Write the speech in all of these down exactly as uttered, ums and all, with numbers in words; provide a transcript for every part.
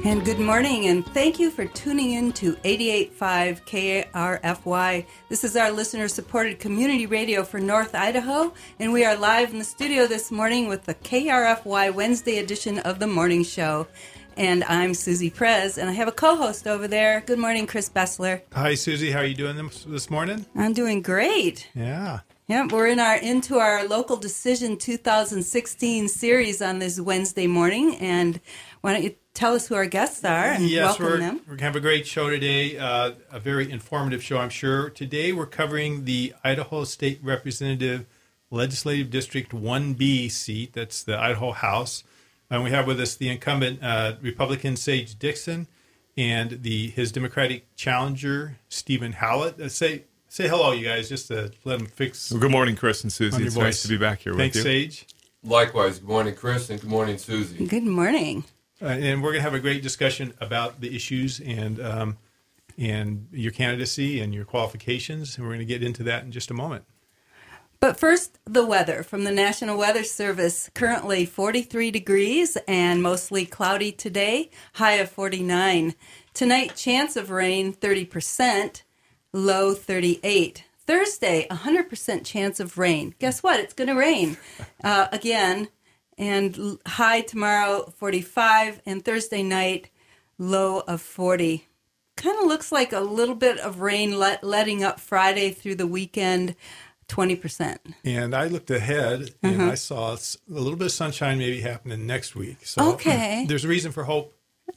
And good morning, and thank you for tuning in to eighty-eight point five K R F Y. This is our listener-supported community radio for North Idaho, and we are live in the studio this morning with the K R F Y Wednesday edition of the Morning Show. And I'm Susie Prez, and I have a co-host over there. Good morning, Chris Bessler. Hi, Susie. How are you doing this morning? I'm doing great. Yeah. Yeah, we're in our into our Local Decision two thousand sixteen series on this Wednesday morning, and why don't you tell us who our guests are and yes, welcome we're, them. We're going to have a great show today, uh, a very informative show, I'm sure. Today we're covering the Idaho State Representative Legislative District one B seat. That's the Idaho House. And we have with us the incumbent uh, Republican Sage Dixon and the his Democratic challenger, Stephen Hallett. Uh, say say hello, you guys, just to let them fix. Well, good morning, Chris and Susie. It's voice. Nice to be back here Thanks, with you. Sage. Likewise. Good morning, Chris, and good morning, Susie. Good morning. Uh, and we're going to have a great discussion about the issues and um, and your candidacy and your qualifications, and we're going to get into that in just a moment. But first, the weather from the National Weather Service. Currently forty-three degrees and mostly cloudy today, high of forty-nine. Tonight, chance of rain thirty percent, low thirty-eight. Thursday, one hundred percent chance of rain. Guess what? It's going to rain uh, again. And high tomorrow, forty-five, and Thursday night, low of forty. Kind of looks like a little bit of rain let, letting up Friday through the weekend, twenty percent. And I looked ahead, and uh-huh. I saw a little bit of sunshine maybe happening next week. So okay. There's a reason for hope.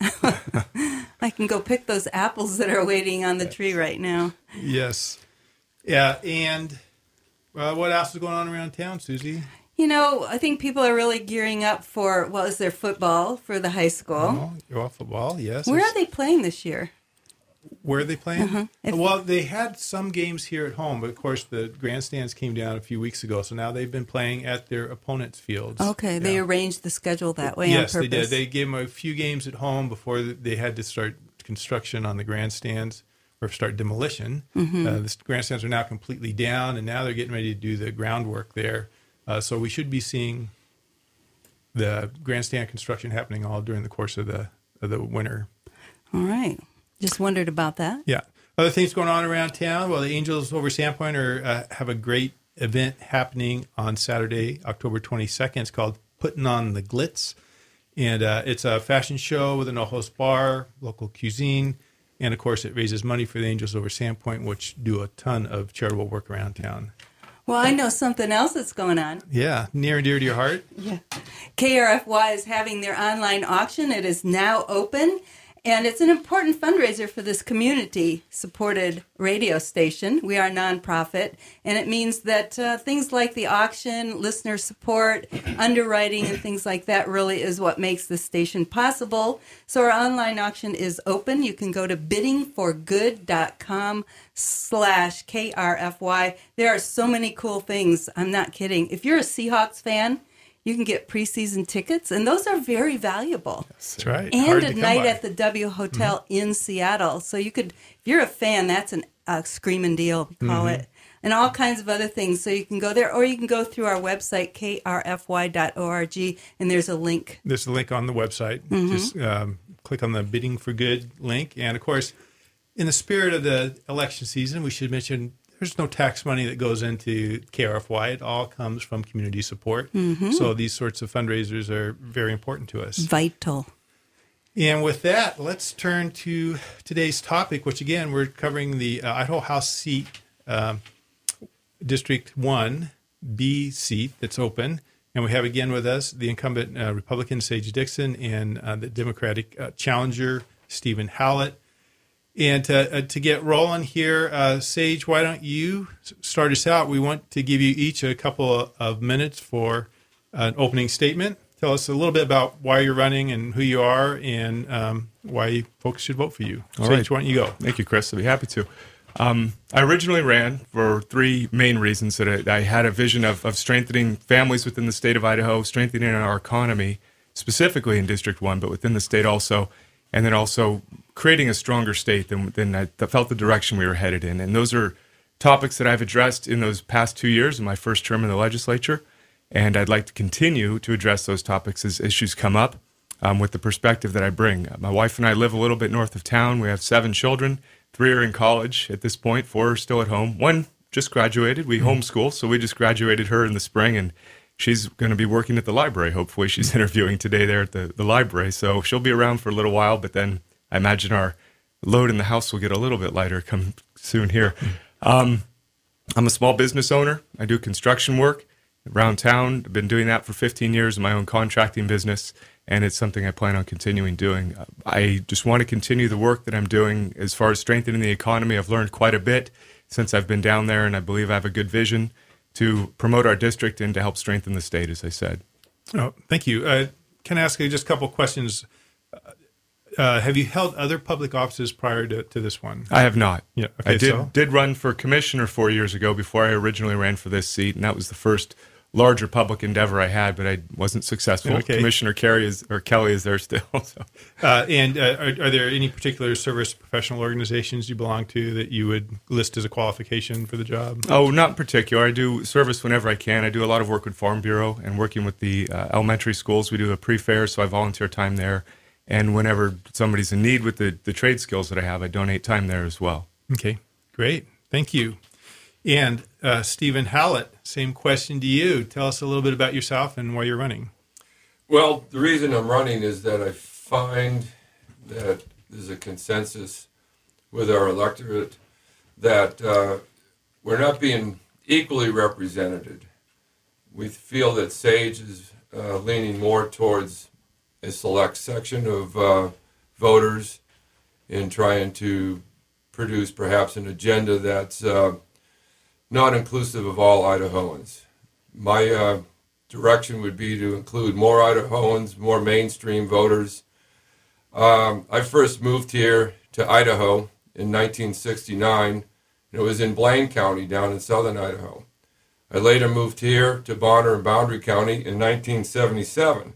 I can go pick those apples that are waiting on the tree right now. Yes. Yeah, and uh, what else is going on around town, Susie? You know, I think people are really gearing up for, well, is there football for the high school? Oh, well, football, yes. Where are they playing this year? Where are they playing? Uh-huh. If, well, they had some games here at home, but of course the grandstands came down a few weeks ago, so now they've been playing at their opponents' fields. Okay, yeah. They arranged the schedule that way yes, on purpose. Yes, they did. They gave them a few games at home before they had to start construction on the grandstands or start demolition. Mm-hmm. Uh, the grandstands are now completely down, and now they're getting ready to do the groundwork there. Uh, so we should be seeing the grandstand construction happening all during the course of the of the winter. All right. Just wondered about that. Yeah. Other things going on around town. Well, the Angels over Sandpoint are, uh, have a great event happening on Saturday, October twenty-second. It's called Putting on the Glitz. And uh, it's a fashion show with a no-host bar, local cuisine. And, of course, it raises money for the Angels over Sandpoint, which do a ton of charitable work around town. Well, I know something else that's going on. Yeah, near and dear to your heart. Yeah. K R F Y is having their online auction. It is now open, and it's an important fundraiser for this community-supported radio station. We are nonprofit, and it means that uh, things like the auction, listener support, underwriting, and things like that really is what makes this station possible. So our online auction is open. You can go to bidding for good dot com slash K R F Y. There are so many cool things. I'm not kidding. If you're a Seahawks fan, you can get preseason tickets, and those are very valuable. That's right. And Hard a to come night by. at the W Hotel mm-hmm. in Seattle. So you could, if you're a fan, that's a uh, screaming deal, we call mm-hmm. it. And all kinds of other things. So you can go there, or you can go through our website, K R F Y dot org, and there's a link. There's a link on the website. Mm-hmm. Just um, click on the Bidding for Good link. And, of course, in the spirit of the election season, we should mention there's no tax money that goes into K R F Y. It all comes from community support. Mm-hmm. So these sorts of fundraisers are very important to us. Vital. And with that, let's turn to today's topic, which, again, we're covering the uh, Idaho House seat, um, District one B seat that's open. And we have again with us the incumbent uh, Republican Sage Dixon and uh, the Democratic uh, challenger, Stephen Hallett. And to, uh, to get rolling here, uh, Sage, why don't you start us out? We want to give you each a couple of minutes for an opening statement. Tell us a little bit about why you're running and who you are and um, why folks should vote for you. All Sage, right. why don't you go? Thank you, Chris. I'd be happy to. Um, I originally ran for three main reasons. That I, I had a vision of, of strengthening families within the state of Idaho, strengthening our economy, specifically in District one, but within the state also, and then also creating a stronger state than, than I felt the direction we were headed in. And those are topics that I've addressed in those past two years in my first term in the legislature, and I'd like to continue to address those topics as issues come up. um, with the perspective that I bring. Uh, my wife and I live a little bit north of town. We have seven children. Three are in college at this point. Four are still at home. One just graduated. We mm-hmm. homeschool, so we just graduated her in the spring, and she's going to be working at the library. Hopefully she's interviewing today there at the, the library. So she'll be around for a little while, but then I imagine our load in the house will get a little bit lighter come soon here. Um, I'm a small business owner. I do construction work around town. I've been doing that for fifteen years in my own contracting business, and it's something I plan on continuing doing. I just want to continue the work that I'm doing as far as strengthening the economy. I've learned quite a bit since I've been down there, and I believe I have a good vision to promote our district and to help strengthen the state, as I said. Oh, thank you. Uh, can I ask you just a couple questions? Uh, have you held other public offices prior to, to this one? I have not. Yeah, okay, I did so? did run for commissioner four years ago before I originally ran for this seat, and that was the first larger public endeavor I had, but I wasn't successful. Okay. Commissioner Kerry is or Kelly is there still. So. Uh, and uh, are, are there any particular service professional organizations you belong to that you would list as a qualification for the job? Oh, not in particular. I do service whenever I can. I do a lot of work with Farm Bureau and working with the uh, elementary schools. We do a pre-fair, so I volunteer time there. And whenever somebody's in need with the, the trade skills that I have, I donate time there as well. Okay, great. Thank you. And uh, Stephen Hallett, same question to you. Tell us a little bit about yourself and why you're running. Well, the reason I'm running is that I find that there's a consensus with our electorate that uh, we're not being equally represented. We feel that SAGE is uh, leaning more towards a select section of uh, voters in trying to produce perhaps an agenda that's uh, not inclusive of all Idahoans. My uh, direction would be to include more Idahoans, more mainstream voters. Um, I first moved here to Idaho in nineteen sixty-nine, and it was in Blaine County down in southern Idaho. I later moved here to Bonner and Boundary County in nineteen seventy-seven.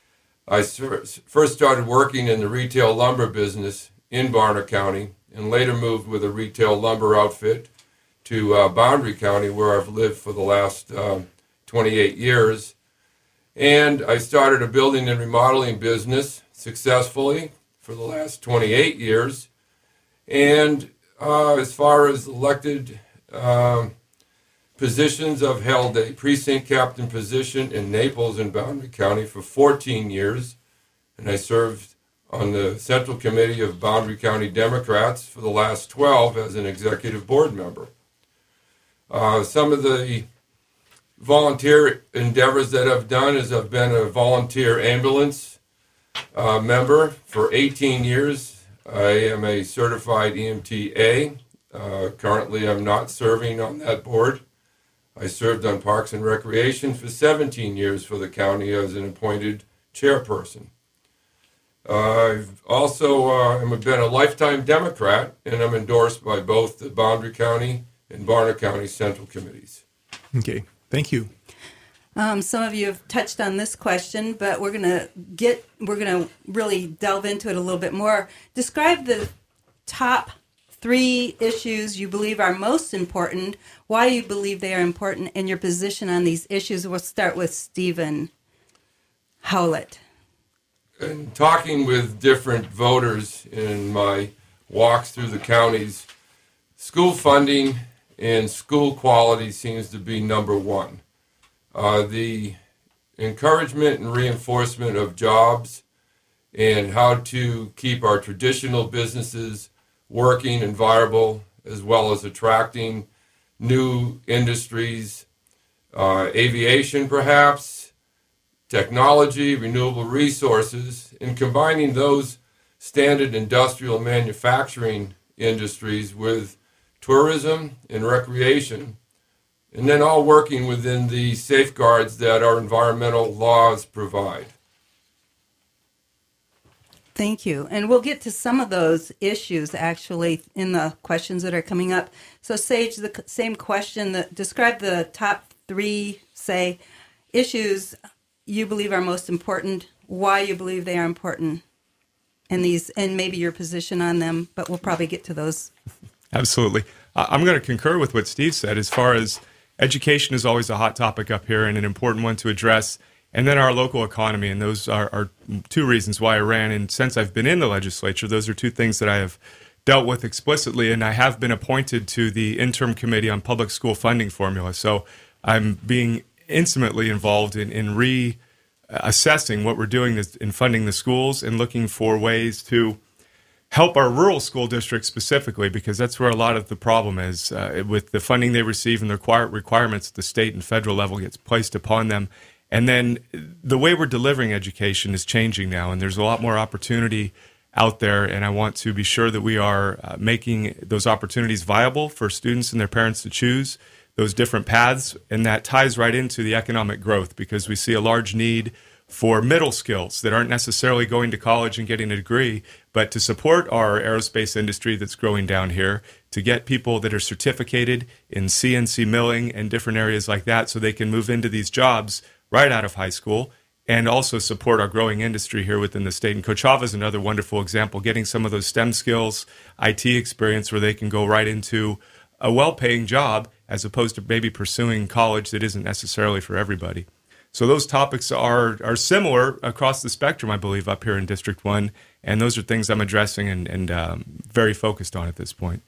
I first started working in the retail lumber business in Bonner County and later moved with a retail lumber outfit to uh, Boundary County, where I've lived for the last uh, twenty-eight years. And I started a building and remodeling business successfully for the last twenty-eight years. And uh, as far as elected uh, positions, I've held a precinct captain position in Naples and Boundary County for fourteen years, and I served on the Central Committee of Boundary County Democrats for the last twelve as an executive board member. Uh, some of the volunteer endeavors that I've done is I've been a volunteer ambulance uh, member for eighteen years. I am a certified E M T A. Uh, currently, I'm not serving on that board. I served on Parks and Recreation for seventeen years for the county as an appointed chairperson. Uh, I've also uh, am been a lifetime Democrat, and I'm endorsed by both the Boundary County and Bonner County Central Committees. Okay, thank you. Um, some of you have touched on this question, but we're gonna get we're gonna really delve into it a little bit more. Describe the top three issues you believe are most important, why you believe they are important, and your position on these issues. We'll start with Stephen Howlett. In talking with different voters in my walks through the counties, school funding and school quality seems to be number one. Uh, the encouragement and reinforcement of jobs and how to keep our traditional businesses working and viable, as well as attracting new industries, uh, aviation perhaps, technology, renewable resources, and combining those standard industrial manufacturing industries with tourism and recreation, and then all working within the safeguards that our environmental laws provide. Thank you. And we'll get to some of those issues actually in the questions that are coming up. So Sage, the same question, that describe the top three, say, issues you believe are most important, why you believe they are important, and these, and maybe your position on them, but we'll probably get to those. Absolutely. I'm going to concur with what Steve said as far as education is always a hot topic up here and an important one to address. and then our local economy. And those are, are two reasons why I ran. And since I've been in the legislature, those are two things that I have dealt with explicitly. And I have been appointed to the interim committee on public school funding formula. So I'm being intimately involved in, in reassessing what we're doing in funding the schools and looking for ways to help our rural school districts specifically, because that's where a lot of the problem is uh, with the funding they receive and the require- requirements at the state and federal level gets placed upon them. And then the way we're delivering education is changing now, and there's a lot more opportunity out there, and I want to be sure that we are uh, making those opportunities viable for students and their parents to choose those different paths, and that ties right into the economic growth, because we see a large need for middle skills that aren't necessarily going to college and getting a degree, but to support our aerospace industry that's growing down here, to get people that are certificated in C N C milling and different areas like that so they can move into these jobs right out of high school, and also support our growing industry here within the state. And Kochava is another wonderful example, getting some of those STEM skills, I T experience where they can go right into a well-paying job as opposed to maybe pursuing college that isn't necessarily for everybody. So those topics are are similar across the spectrum, I believe, up here in District one, and those are things I'm addressing and, and um, very focused on at this point.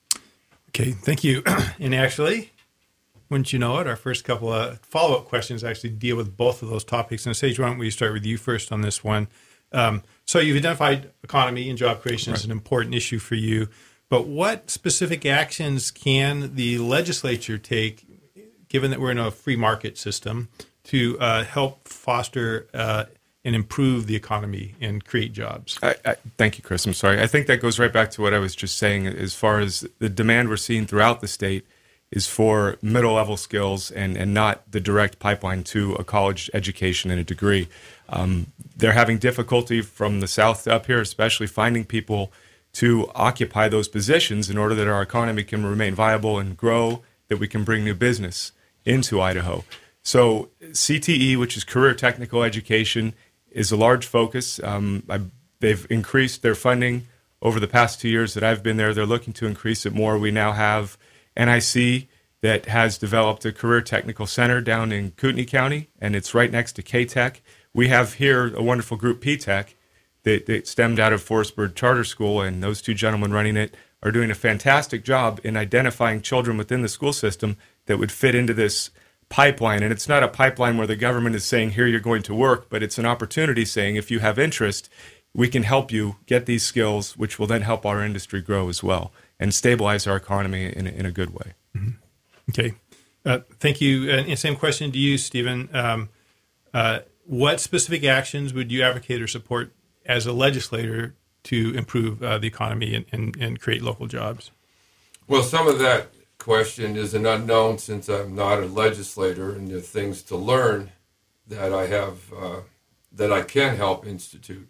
Okay, thank you. And actually, wouldn't you know it, our first couple of follow-up questions actually deal with both of those topics. And Sage, why don't we start with you first on this one? Um, so you've identified economy and job creation as an important issue for you, but what specific actions can the legislature take, given that we're in a free market system, to uh, help foster uh, and improve the economy and create jobs? I, I, thank you, Chris. I'm sorry. I think that goes right back to what I was just saying as far as the demand we're seeing throughout the state is for middle-level skills and, and not the direct pipeline to a college education and a degree. Um, they're having difficulty from the south up here, especially finding people to occupy those positions in order that our economy can remain viable and grow, that we can bring new business into Idaho. So C T E, which is Career Technical Education, is a large focus. Um, I, they've increased their funding over the past two years that I've been there. They're looking to increase it more. We now have N I C that has developed a Career Technical Center down in Kootenai County, and it's right next to K-Tech. We have here a wonderful group, P-Tech, that, that stemmed out of Forestburg Charter School, and those two gentlemen running it are doing a fantastic job in identifying children within the school system that would fit into this pipeline. And it's not a pipeline where the government is saying, here you're going to work, but it's an opportunity saying, if you have interest, we can help you get these skills, which will then help our industry grow as well and stabilize our economy in a, in a good way. Mm-hmm. Okay. Uh, thank you. And same question to you, Stephen. Um, uh, what specific actions would you advocate or support as a legislator to improve uh, the economy and, and, and create local jobs? Well, some of that question is an unknown since I'm not a legislator, and the things to learn that I have uh, that I can help institute.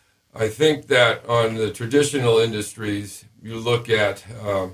I think that on the traditional industries, you look at uh,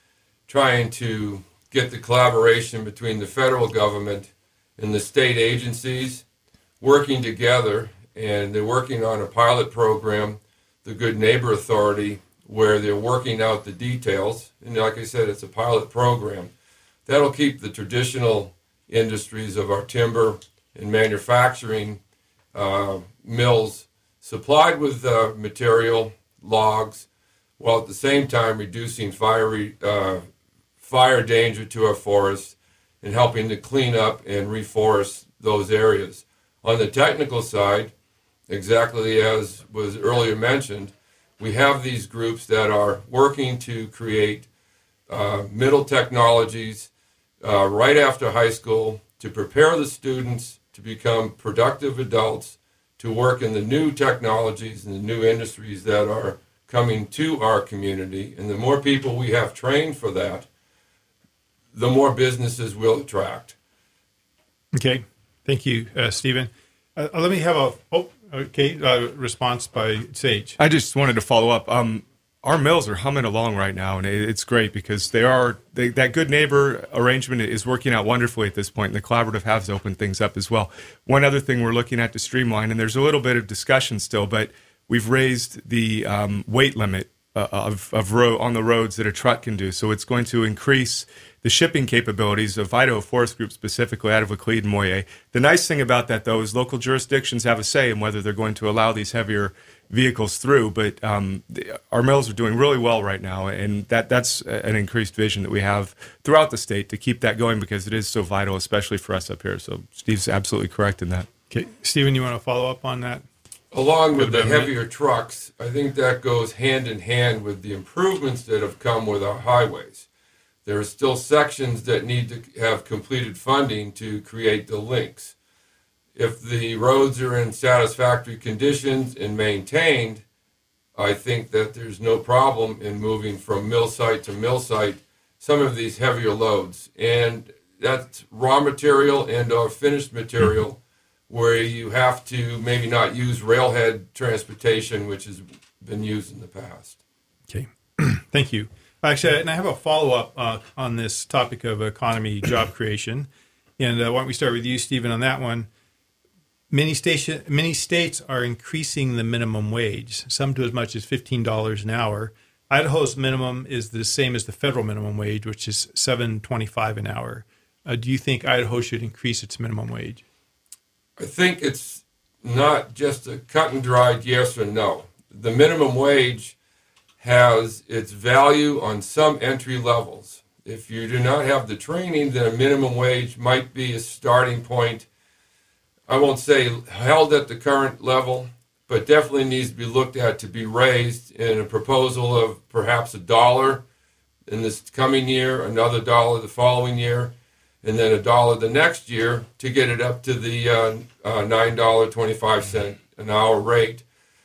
trying to get the collaboration between the federal government and the state agencies working together, and they're working on a pilot program, the Good Neighbor Authority, where they're working out the details. And like I said, it's a pilot program. That'll keep the traditional industries of our timber and manufacturing uh, mills supplied with uh, material, logs, while at the same time reducing fire, uh, fire danger to our forests and helping to clean up and reforest those areas. On the technical side, exactly as was earlier mentioned, we have these groups that are working to create uh, middle technologies uh, right after high school to prepare the students to become productive adults, to work in the new technologies and the new industries that are coming to our community. And the more people we have trained for that, the more businesses we'll attract. Okay. Thank you, uh, Stephen. Uh, let me have a... Oh, Okay, uh, response by Sage. I just wanted to follow up. Um, our mills are humming along right now, and it's great because they are they, that Good Neighbor arrangement is working out wonderfully at this point, and the collaborative has opened things up as well. One other thing we're looking at to streamline, and there's a little bit of discussion still, but we've raised the um, weight limit uh, of, of road on the roads that a truck can do. So it's going to increase the shipping capabilities of Idaho Forest Group, specifically out of Laclede and Moyer. The nice thing about that, though, is local jurisdictions have a say in whether they're going to allow these heavier vehicles through. But um, the, our mills are doing really well right now, and that that's an increased vision that we have throughout the state to keep that going because it is so vital, especially for us up here. So Steve's absolutely correct in that. Okay, Stephen, you want to follow up on that? Along with the heavier trucks, I think that goes hand in hand with the improvements that have come with our highways. There are still sections that need to have completed funding to create the links. If the roads are in satisfactory conditions and maintained, I think that there's no problem in moving from mill site to mill site some of these heavier loads. And that's raw material and or finished material where you have to maybe not use railhead transportation, which has been used in the past. Okay, thank you. Actually, and I have a follow-up uh, on this topic of economy job creation. And uh, why don't we start with you, Stephen, on that one. Many, station, many states are increasing the minimum wage, some to as much as fifteen dollars an hour. Idaho's minimum is the same as the federal minimum wage, which is seven dollars and twenty-five cents an hour. Uh, do you think Idaho should increase its minimum wage? I think it's not just a cut and dried yes or no. The minimum wage has its value on some entry levels. If you do not have the training, then a minimum wage might be a starting point. I won't say held at the current level, but definitely needs to be looked at to be raised in a proposal of perhaps a dollar in this coming year, another dollar the following year, and then a dollar the next year to get it up to the uh, uh, nine dollars and twenty-five cents an hour rate.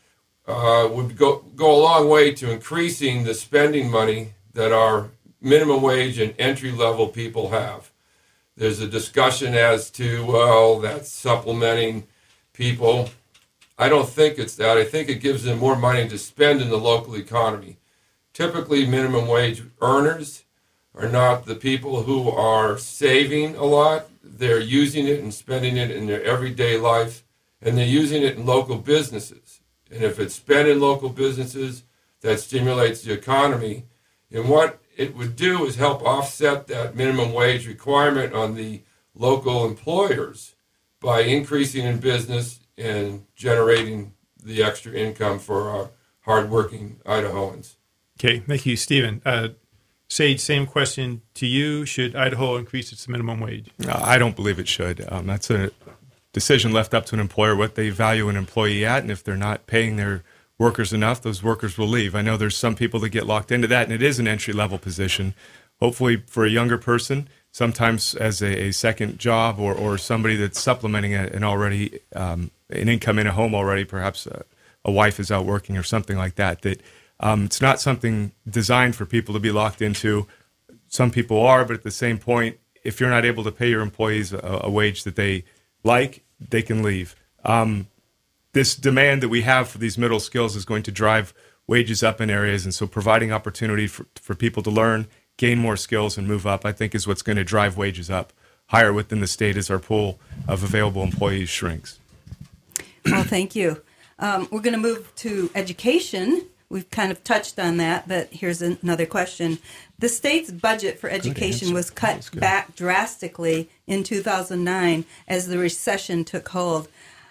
Uh, would go, go a long way to increasing the spending money that our minimum wage and entry-level people have. There's a discussion as to, well, that's supplementing people. I don't think it's that. I think it gives them more money to spend in the local economy. Typically, minimum wage earners are not the people who are saving a lot. They're using it and spending it in their everyday life, and they're using it in local businesses. And if it's spent in local businesses, that stimulates the economy. And what it would do is help offset that minimum wage requirement on the local employers by increasing in business and generating the extra income for our hardworking Idahoans. Okay, thank you, Stephen. Uh, Sage, same question to you. Should Idaho increase its minimum wage? Uh, I don't believe it should. Um, that's a decision left up to an employer, what they value an employee at, and if they're not paying their workers enough, those workers will leave. I know there's some people that get locked into that, and it is an entry-level position. Hopefully for a younger person, sometimes as a, a second job or, or somebody that's supplementing a, an already um, an income in a home already, perhaps a, a wife is out working or something like that, that um, it's not something designed for people to be locked into. Some people are, but at the same point, if you're not able to pay your employees a, a wage that they like, they can leave. Um, this demand that we have for these middle skills is going to drive wages up in areas, and so providing opportunity for, for people to learn, gain more skills, and move up, I think is what's going to drive wages up higher within the state as our pool of available employees shrinks. Well, thank you. Um, we're going to move to education. We've kind of touched on that, but here's another question. The state's budget for education was cut back drastically in two thousand nine as the recession took hold.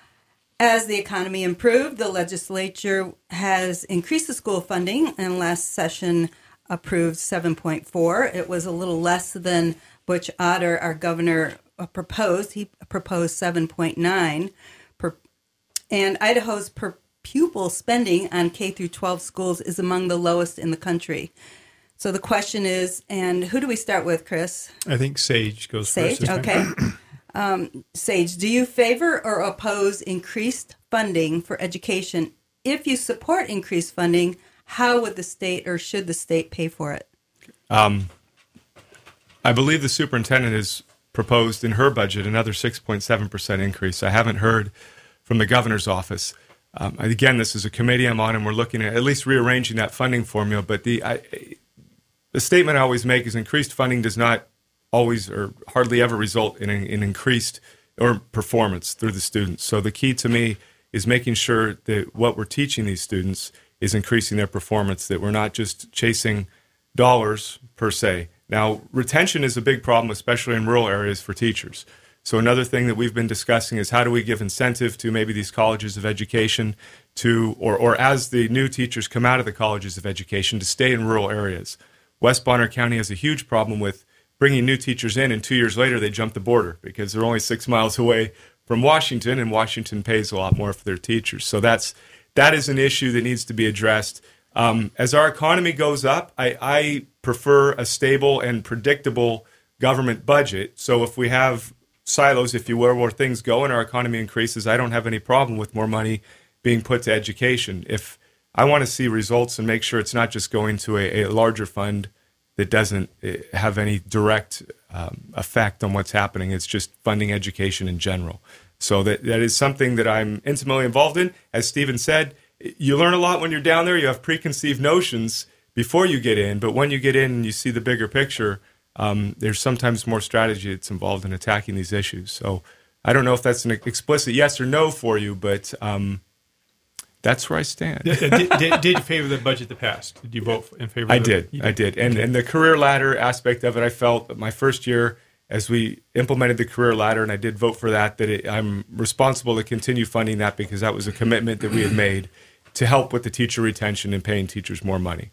As the economy improved, the legislature has increased the school funding, and last session approved seven point four. It was a little less than Butch Otter, our governor, proposed. He proposed seven point nine. Per, and Idaho's per pupil spending on K through twelve schools is among the lowest in the country. So the question is, and who do we start with, Chris? I think Sage goes Sage, first. okay. um, Sage, do you favor or oppose increased funding for education? If you support increased funding, how would the state or should the state pay for it? Um, I believe the superintendent has proposed in her budget another six point seven percent increase. I haven't heard from the governor's office. Um, again, this is a committee I'm on, and we're looking at at least rearranging that funding formula. But the I, the statement I always make is increased funding does not always or hardly ever result in an in increased or performance through the students. So the key to me is making sure that what we're teaching these students is increasing their performance, that we're not just chasing dollars per se, Now, retention is a big problem, especially in rural areas for teachers. So another thing that we've been discussing is how do we give incentive to maybe these colleges of education to, or, or as the new teachers come out of the colleges of education, to stay in rural areas. West Bonner County has a huge problem with bringing new teachers in, and two years later they jump the border because they're only six miles away from Washington, and Washington pays a lot more for their teachers. So that's that is an issue that needs to be addressed. Um, as our economy goes up, I, I prefer a stable and predictable government budget. So if we have silos, if you will, where things go and our economy increases, I don't have any problem with more money being put to education. If I want to see results and make sure it's not just going to a, a larger fund that doesn't have any direct um, effect on what's happening. It's just funding education in general. So that, that is something that I'm intimately involved in. As Stephen said, you learn a lot when you're down there. You have preconceived notions before you get in, but when you get in and you see the bigger picture, um, there's sometimes more strategy that's involved in attacking these issues. So I don't know if that's an explicit yes or no for you, but um, that's where I stand. did, did, did you favor the budget that passed? Did you vote in favor? I of the, did. did. I did. And and the career ladder aspect of it, I felt that my first year, as we implemented the career ladder, and I did vote for that, that it, I'm responsible to continue funding that because that was a commitment that we had made to help with the teacher retention and paying teachers more money.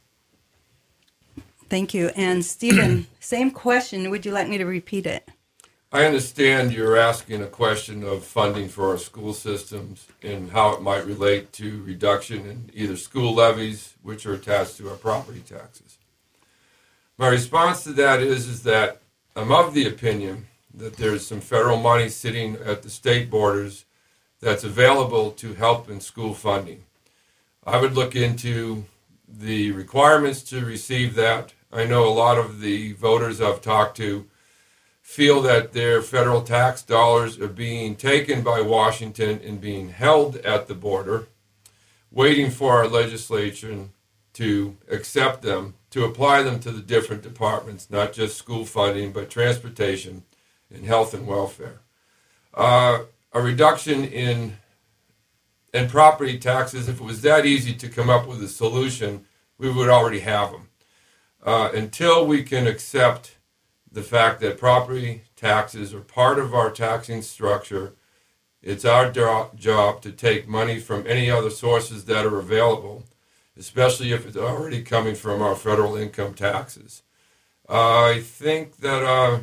Thank you. And Stephen, same question. Would you like me to repeat it? I understand you're asking a question of funding for our school systems and how it might relate to reduction in either school levies, which are attached to our property taxes. My response to that is, is that I'm of the opinion that there's some federal money sitting at the state borders that's available to help in school funding. I would look into the requirements to receive that. I know a lot of the voters I've talked to feel that their federal tax dollars are being taken by Washington and being held at the border, waiting for our legislation to accept them, to apply them to the different departments, not just school funding, but transportation and health and welfare. Uh, a reduction in, in property taxes, if it was that easy to come up with a solution, we would already have them. Uh, until we can accept the fact that property taxes are part of our taxing structure, it's our do- job to take money from any other sources that are available, especially if it's already coming from our federal income taxes. Uh, I think that uh,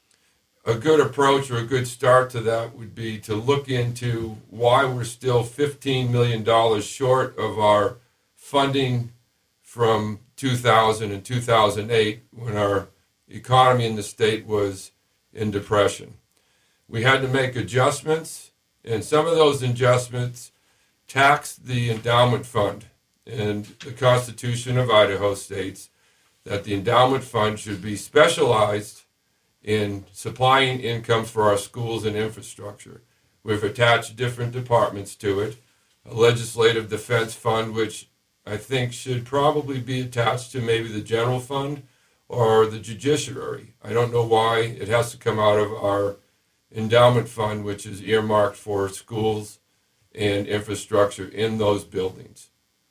a good approach or a good start to that would be to look into why we're still fifteen million dollars short of our funding from two thousand and two thousand eight, when our economy in the state was in depression. We had to make adjustments, and some of those adjustments taxed the endowment fund. And the Constitution of Idaho states that the endowment fund should be specialized in supplying income for our schools and infrastructure. We've attached different departments to it, a legislative defense fund, which I think should probably be attached to maybe the general fund or the judiciary. I don't know why it has to come out of our endowment fund, which is earmarked for schools and infrastructure in those buildings.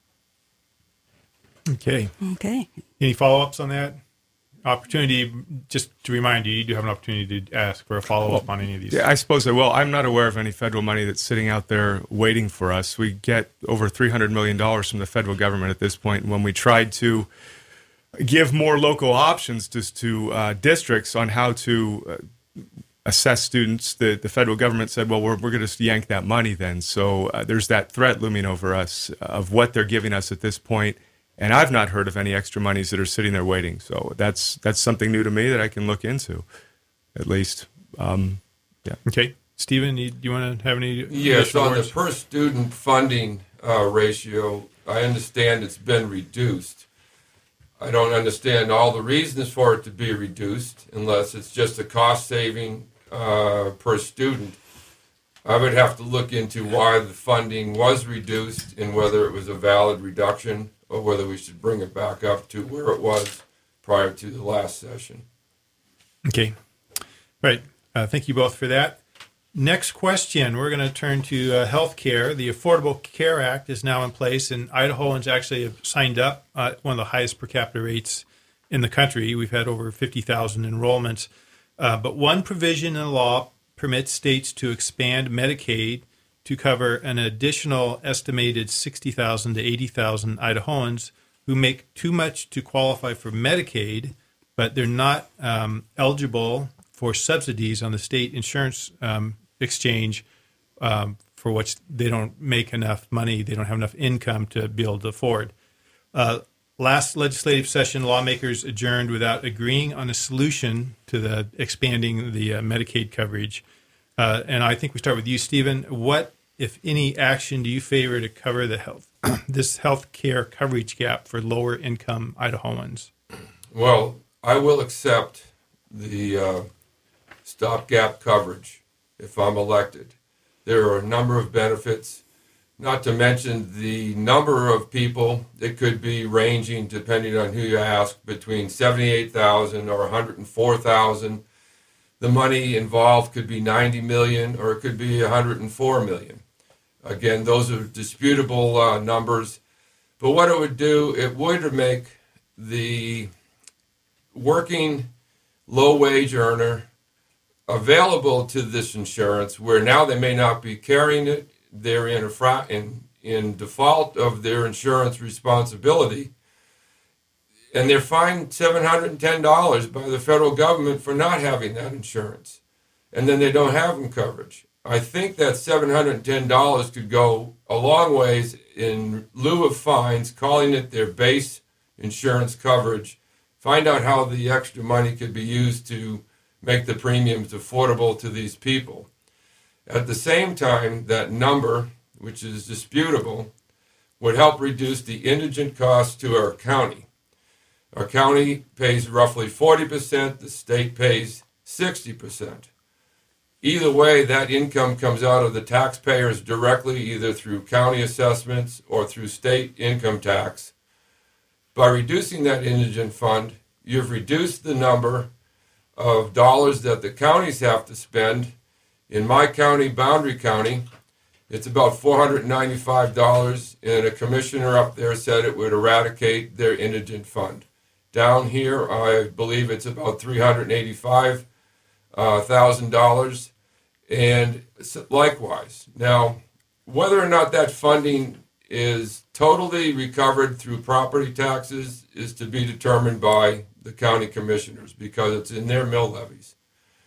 Okay. Okay. Any follow-ups on that? Opportunity, just to remind you, you do have an opportunity to ask for a follow-up on any of these. Yeah, I suppose I will. I'm not aware of any federal money that's sitting out there waiting for us. We get over three hundred million dollars from the federal government at this point. And when we tried to give more local options to, to uh, districts on how to uh, assess students, the, the federal government said, well, we're, we're going to yank that money then. So uh, there's that threat looming over us of what they're giving us at this point. And I've not heard of any extra monies that are sitting there waiting. So that's that's something new to me that I can look into, at least. Um, yeah. Okay. Stephen, do you want to have any? Yes, on the per student funding uh, ratio, I understand it's been reduced. I don't understand all the reasons for it to be reduced unless it's just a cost saving uh, per student. I would have to look into why the funding was reduced and whether it was a valid reduction or whether we should bring it back up to where it was prior to the last session. Okay. Right. Uh, thank you both for that. Next question. We're going to turn to uh, health care. The Affordable Care Act is now in place, and Idahoans actually have signed up uh, one of the highest per capita rates in the country. We've had over fifty thousand enrollments. Uh, but one provision in the law permits states to expand Medicaid to cover an additional estimated sixty thousand to eighty thousand Idahoans who make too much to qualify for Medicaid, but they're not um, eligible for subsidies on the state insurance um, exchange um, for which they don't make enough money, they don't have enough income to be able to afford. Uh, last legislative session, lawmakers adjourned without agreeing on a solution to the expanding the uh, Medicaid coverage. Uh, and I think we start with you, Stephen. What, if any, action do you favor to cover the health this health care coverage gap for lower income Idahoans? Well, I will accept the uh, stopgap coverage if I'm elected. There are a number of benefits, not to mention the number of people. It could be ranging, depending on who you ask, between seventy-eight thousand or one hundred four thousand. The money involved could be ninety million or it could be one hundred four million. Again, those are disputable uh, numbers. But what it would do, it would make the working low-wage earner available to this insurance, where now they may not be carrying it. They're in, a fra- in, in default of their insurance responsibility. And they're fined seven hundred ten dollars by the federal government for not having that insurance. And then they don't have them coverage. I think that seven hundred ten dollars could go a long ways in lieu of fines, calling it their base insurance coverage. Find out how the extra money could be used to make the premiums affordable to these people. At the same time, that number, which is disputable, would help reduce the indigent costs to our county. Our county pays roughly forty percent, the state pays sixty percent. Either way, that income comes out of the taxpayers directly, either through county assessments or through state income tax. By reducing that indigent fund, you've reduced the number of dollars that the counties have to spend. In my county, Boundary County, it's about four hundred ninety-five dollars, and a commissioner up there said it would eradicate their indigent fund. Down here, I believe it's about three hundred eighty-five thousand dollars, and likewise. Now, whether or not that funding is totally recovered through property taxes is to be determined by the county commissioners, because it's in their mill levies.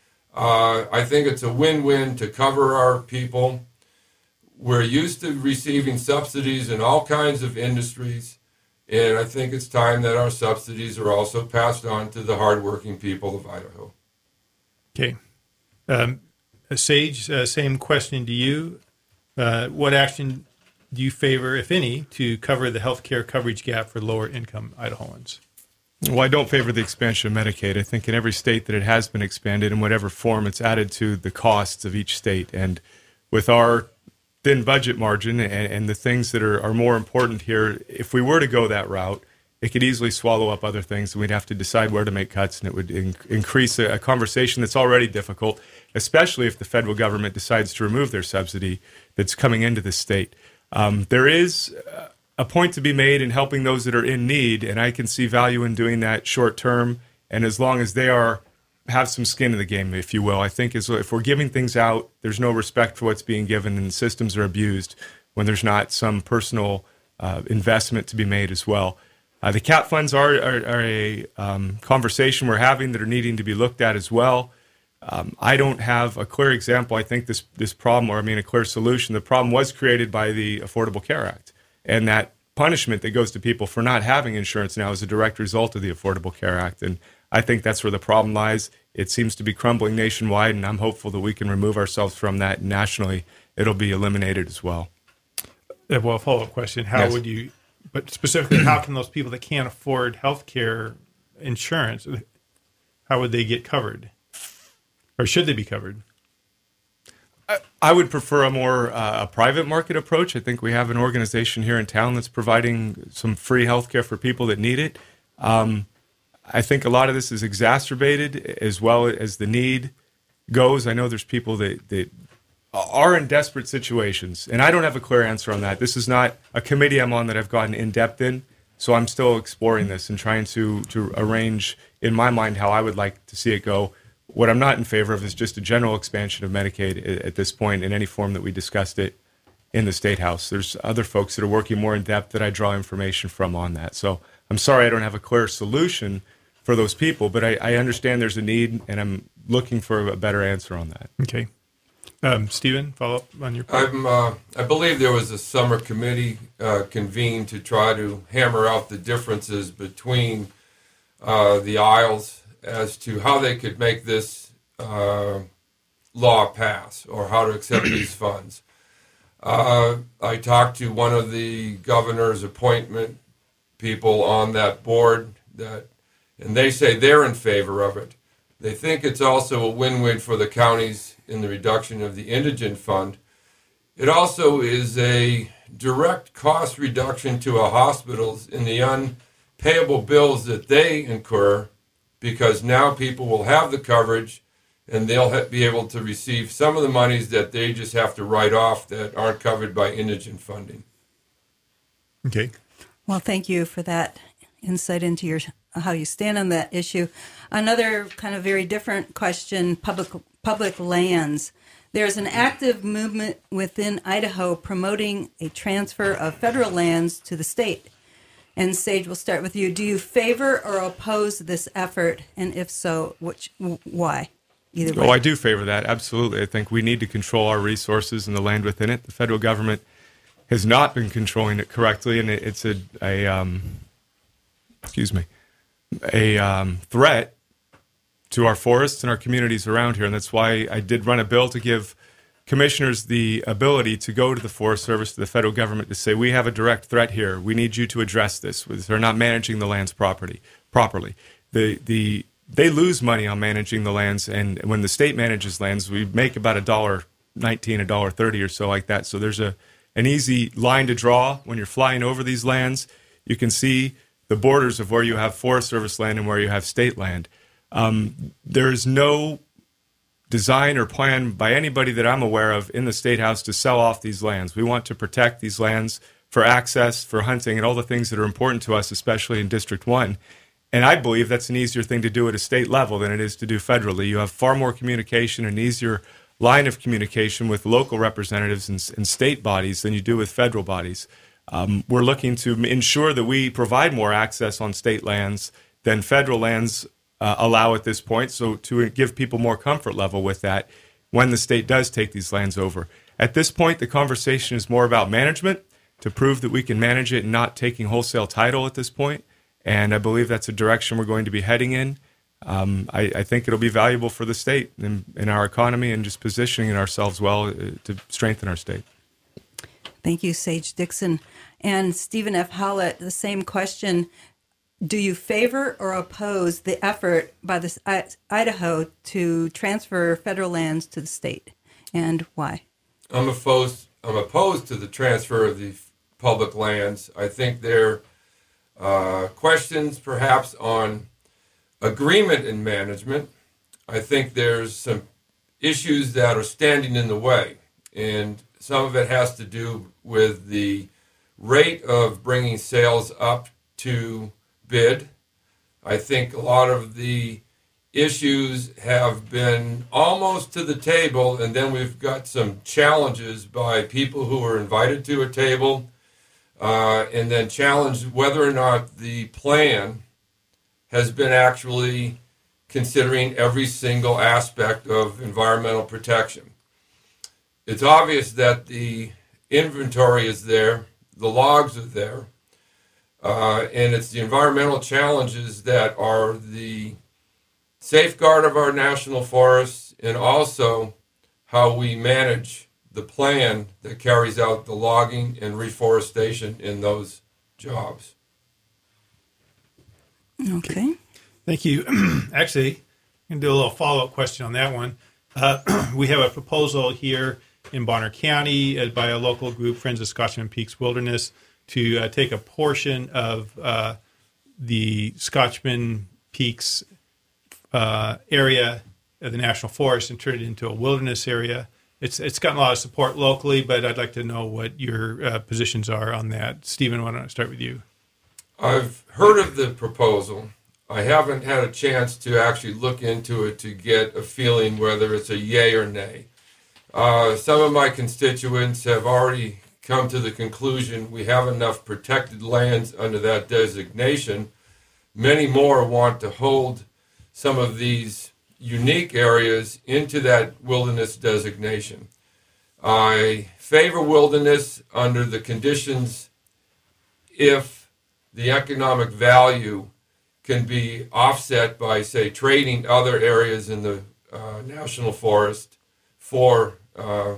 Uh, I think it's a win-win to cover our people. We're used to receiving subsidies in all kinds of industries, and I think it's time that our subsidies are also passed on to the hardworking people of Idaho. Okay. Um, Sage, uh, same question to you. Uh, what action do you favor, if any, to cover the health care coverage gap for lower income Idahoans? Well, I don't favor the expansion of Medicaid. I think in every state that it has been expanded, in whatever form, it's added to the costs of each state. And with our thin budget margin and, and the things that are, are more important here, if we were to go that route, it could easily swallow up other things, and we'd have to decide where to make cuts, and it would in- increase a, a conversation that's already difficult, especially if the federal government decides to remove their subsidy that's coming into the state. Um, there is a point to be made in helping those that are in need, and I can see value in doing that short term, and as long as they are have some skin in the game, if you will. I think as, if we're giving things out, there's no respect for what's being given, and systems are abused when there's not some personal uh, investment to be made as well. Uh, the cap funds are, are, are a um, conversation we're having that are needing to be looked at as well. Um, I don't have a clear example. I think this this problem, or I mean a clear solution. The problem was created by the Affordable Care Act, and that punishment that goes to people for not having insurance now is a direct result of the Affordable Care Act. And I think that's where the problem lies. It seems to be crumbling nationwide, and I'm hopeful that we can remove ourselves from that nationally. It'll be eliminated as well. Uh, well, follow-up question. How Yes. would you, but specifically, how can those people that can't afford health care insurance, how would they get covered? Or should they be covered? I, I would prefer a more uh, a private market approach. I think we have an organization here in town that's providing some free health care for people that need it. Um, I think a lot of this is exacerbated as well as the need goes. I know there's people that, that are in desperate situations, and I don't have a clear answer on that. This is not a committee I'm on that I've gotten in depth in. So I'm still exploring this and trying to to arrange in my mind how I would like to see it go. What I'm not in favor of is just a general expansion of Medicaid at, at this point in any form that we discussed it in the State House. There's other folks that are working more in depth that I draw information from on that. So I'm sorry I don't have a clear solution for those people, but I, I understand there's a need, and I'm looking for a better answer on that. Okay. Um, Stephen, follow up on your point. I'm, uh, I believe there was a summer committee uh, convened to try to hammer out the differences between uh, the aisles as to how they could make this uh, law pass or how to accept these funds. Uh, I talked to one of the governor's appointment people on that board, that, and they say they're in favor of it. They think it's also a win-win for the counties in the reduction of the indigent fund. It also is a direct cost reduction to our hospitals in the unpayable bills that they incur, because now people will have the coverage and they'll ha- be able to receive some of the monies that they just have to write off that aren't covered by indigent funding. Okay. Well, thank you for that insight into your how you stand on that issue. Another kind of very different question, public public lands. There's an active movement within Idaho promoting a transfer of federal lands to the state. And Sage, we'll start with you. Do you favor or oppose this effort? And if so, which, why? Either way. Oh, I do favor that. Absolutely. I think we need to control our resources and the land within it. The federal government has not been controlling it correctly, and it, it's a, a um, excuse me, a um, threat to our forests and our communities around here. And that's why I did run a bill to give commissioners the ability to go to the Forest Service, to the federal government, to say, we have a direct threat here. We need you to address this. They're not managing the lands property, properly. The, the, they lose money on managing the lands, and when the state manages lands, we make about a dollar nineteen, a dollar thirty or so like that. So there's a an easy line to draw when you're flying over these lands. You can see the borders of where you have Forest Service land and where you have state land. Um, there is no design or plan by anybody that I'm aware of in the State House to sell off these lands. We want to protect these lands for access, for hunting, and all the things that are important to us, especially in District one. And I believe that's an easier thing to do at a state level than it is to do federally. You have far more communication, an easier line of communication with local representatives and, and state bodies than you do with federal bodies. Um, we're looking to ensure that we provide more access on state lands than federal lands uh, allow at this point, so to give people more comfort level with that when the state does take these lands over. At this point, the conversation is more about management, to prove that we can manage it and not taking wholesale title at this point. And I believe that's a direction we're going to be heading in. Um, I, I think it'll be valuable for the state and, and our economy, and just positioning ourselves well to strengthen our state. Thank you, Sage Dixon. And Stephen F. Howlett, the same question. Do you favor or oppose the effort by the I- Idaho to transfer federal lands to the state, and why? I'm opposed, I'm opposed to the transfer of the public lands. I think there are uh, questions perhaps on agreement in management. I think there's some issues that are standing in the way, and some of it has to do with the rate of bringing sales up to bid. I think a lot of the issues have been almost to the table, and then we've got some challenges by people who are invited to a table, uh, and then challenged whether or not the plan has been actually considering every single aspect of environmental protection. It's obvious that the inventory is there, the logs are there, uh, and it's the environmental challenges that are the safeguard of our national forests, and also how we manage the plan that carries out the logging and reforestation in those jobs. Okay. Thank you. Actually, I'm going to do a little follow-up question on that one. Uh, we have a proposal here in Bonner County uh, by a local group, Friends of Scotchman Peaks Wilderness, to uh, take a portion of uh, the Scotchman Peaks uh, area of the National Forest and turn it into a wilderness area. It's it's gotten a lot of support locally, but I'd like to know what your uh, positions are on that. Stephen, why don't I start with you? I've heard of the proposal. I haven't had a chance to actually look into it to get a feeling whether it's a yay or nay. Uh, some of my constituents have already come to the conclusion we have enough protected lands under that designation. Many more want to hold some of these unique areas into that wilderness designation. I favor wilderness under the conditions if the economic value can be offset by, say, trading other areas in the uh, national forest for uh,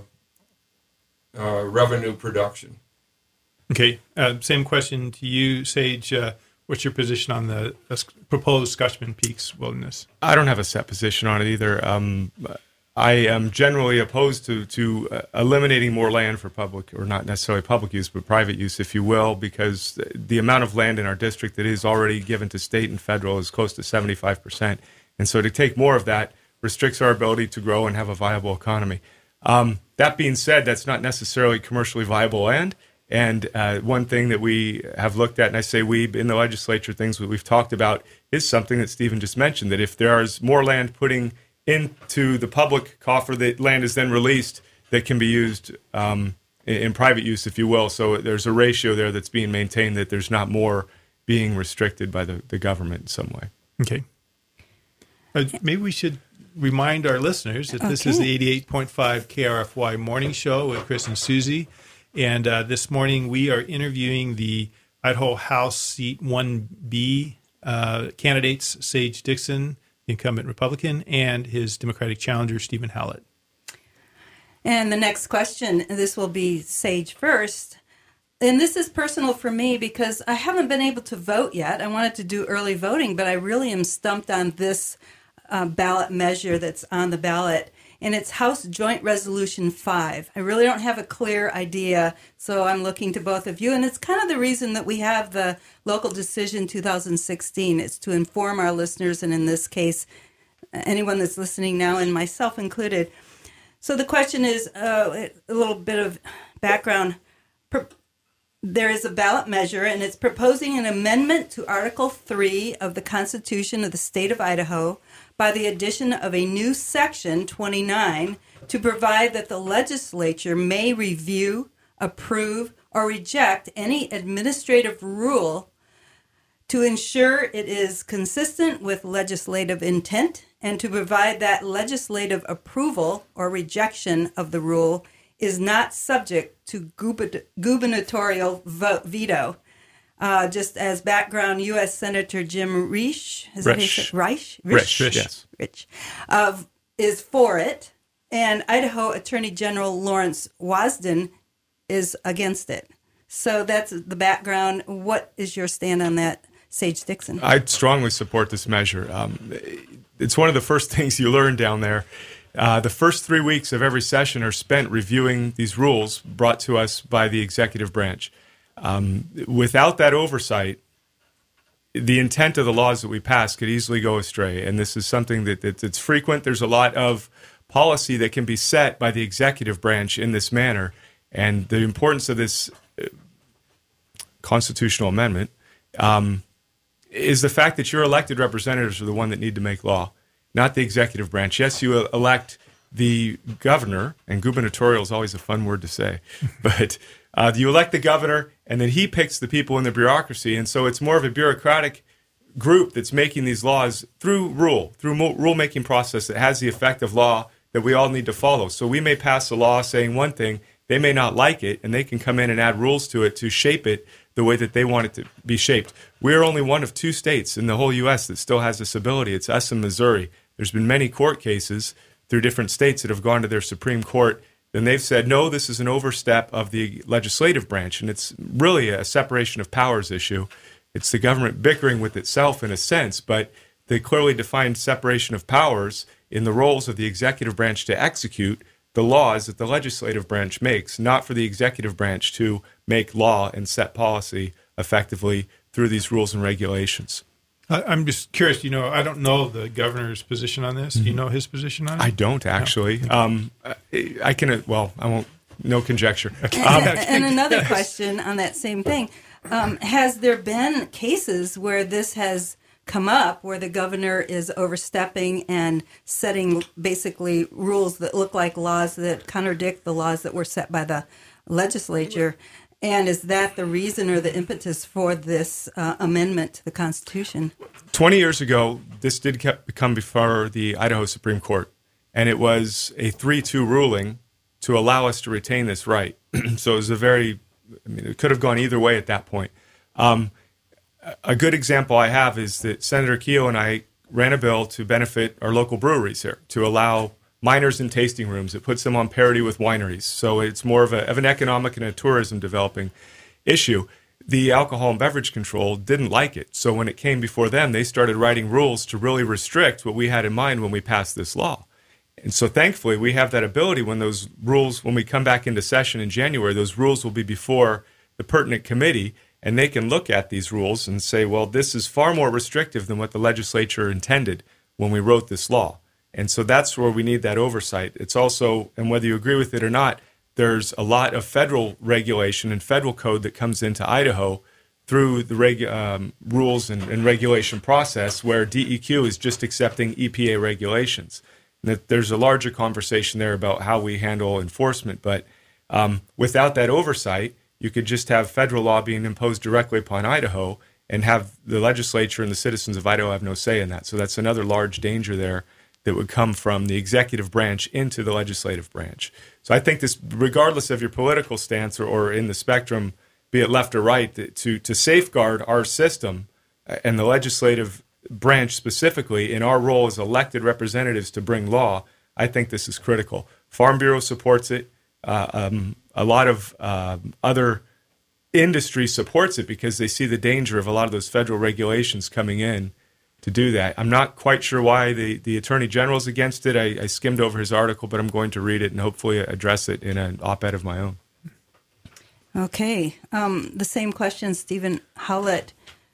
uh, revenue production. Okay, uh, same question to you, Sage. Uh, what's your position on the uh, proposed Scotchman Peaks wilderness? I don't have a set position on it either. Um, I am generally opposed to, to uh, eliminating more land for public, or not necessarily public use, but private use, if you will, because the amount of land in our district that is already given to state and federal is close to seventy-five percent. And so to take more of that restricts our ability to grow and have a viable economy. Um, that being said, that's not necessarily commercially viable land. And uh, one thing that we have looked at, and I say we in the legislature, things that we've talked about, is something that Stephen just mentioned, that if there is more land putting into the public coffer, that land is then released that can be used um, in, in private use, if you will. So there's a ratio there that's being maintained, that there's not more being restricted by the, the government in some way. Okay. Uh, maybe we should remind our listeners that this Okay. is the eighty-eight point five K R F Y morning show with Chris and Susie. And uh, this morning we are interviewing the Idaho House Seat one B uh, candidates, Sage Dixon, the incumbent Republican, and his Democratic challenger, Stephen Hallett. And the next question, this will be Sage first. And this is personal for me because I haven't been able to vote yet. I wanted to do early voting, but I really am stumped on this uh, ballot measure that's on the ballot. And it's House Joint Resolution five. I really don't have a clear idea, so I'm looking to both of you. And it's kind of the reason that we have the Local Decision two thousand sixteen. It's to inform our listeners, and in this case, anyone that's listening now, and myself included. So the question is uh, a little bit of background. There is a ballot measure, and it's proposing an amendment to Article three of the Constitution of the State of Idaho by the addition of a new Section twenty-nine to provide that the legislature may review, approve, or reject any administrative rule to ensure it is consistent with legislative intent, and to provide that legislative approval or rejection of the rule is not subject to gub- gubernatorial vote, veto. Uh, just as background, U S Senator Jim Risch, is that his- Risch. Risch? Risch, Risch, yes. Rich, uh, is for it, and Idaho Attorney General Lawrence Wasden is against it. So that's the background. What is your stand on that, Sage Dixon? I'd strongly support this measure. Um, it's one of the first things you learn down there. Uh, the first three weeks of every session are spent reviewing these rules brought to us by the executive branch. Um, without that oversight, the intent of the laws that we pass could easily go astray. And this is something that, that that's frequent. There's a lot of policy that can be set by the executive branch in this manner. And the importance of this uh, constitutional amendment um, is the fact that your elected representatives are the one that need to make law, not the executive branch. Yes, you elect the governor, and gubernatorial is always a fun word to say, but uh, you elect the governor, and then he picks the people in the bureaucracy. And so it's more of a bureaucratic group that's making these laws through rule, through mo- rule-making process that has the effect of law that we all need to follow. So we may pass a law saying one thing, they may not like it, and they can come in and add rules to it to shape it the way that they want it to be shaped. We're only one of two states in the whole U S that still has this ability. It's us and Missouri. There's been many court cases through different states that have gone to their Supreme Court, and they've said, no, this is an overstep of the legislative branch, and it's really a separation of powers issue. It's the government bickering with itself in a sense, but the clearly defined separation of powers in the roles of the executive branch to execute the laws that the legislative branch makes, not for the executive branch to make law and set policy effectively through these rules and regulations. I, I'm just curious, you know, I don't know the governor's position on this. Do you know his position on it? I don't actually. No. Um, I, I can, well, I won't, no conjecture. And, and another question on that same thing. Um, has there been cases where this has come up, where the governor is overstepping and setting basically rules that look like laws that contradict the laws that were set by the legislature? And is that the reason or the impetus for this uh, amendment to the Constitution? twenty years ago, this did come before the Idaho Supreme Court, and it was a three two ruling to allow us to retain this right. So it was a very, I mean, it could have gone either way at that point. Um, a good example I have is that Senator Keogh and I ran a bill to benefit our local breweries here, to allow minors in tasting rooms. It puts them on parity with wineries. So it's more of, a, of an economic and a tourism developing issue. The Alcohol and Beverage Control didn't like it. So when it came before them, they started writing rules to really restrict what we had in mind when we passed this law. And so thankfully, we have that ability when those rules, when we come back into session in January, those rules will be before the pertinent committee, and they can look at these rules and say, well, this is far more restrictive than what the legislature intended when we wrote this law. And so that's where we need that oversight. It's also, and whether you agree with it or not, there's a lot of federal regulation and federal code that comes into Idaho through the reg, um, rules and, and regulation process, where D E Q is just accepting E P A regulations. And that there's a larger conversation there about how we handle enforcement. But um, without that oversight, you could just have federal law being imposed directly upon Idaho and have the legislature and the citizens of Idaho have no say in that. So that's another large danger there that would come from the executive branch into the legislative branch. So I think this, regardless of your political stance or, or in the spectrum, be it left or right, to, to safeguard our system and the legislative branch specifically in our role as elected representatives to bring law, I think this is critical. Farm Bureau supports it. Uh, um, a lot of uh, other industry supports it because they see the danger of a lot of those federal regulations coming in to do that. I'm not quite sure why the, the Attorney General's against it. I, I skimmed over his article, but I'm going to read it and hopefully address it in an op-ed of my own. Okay. Um, the same question, Stephen Howlett.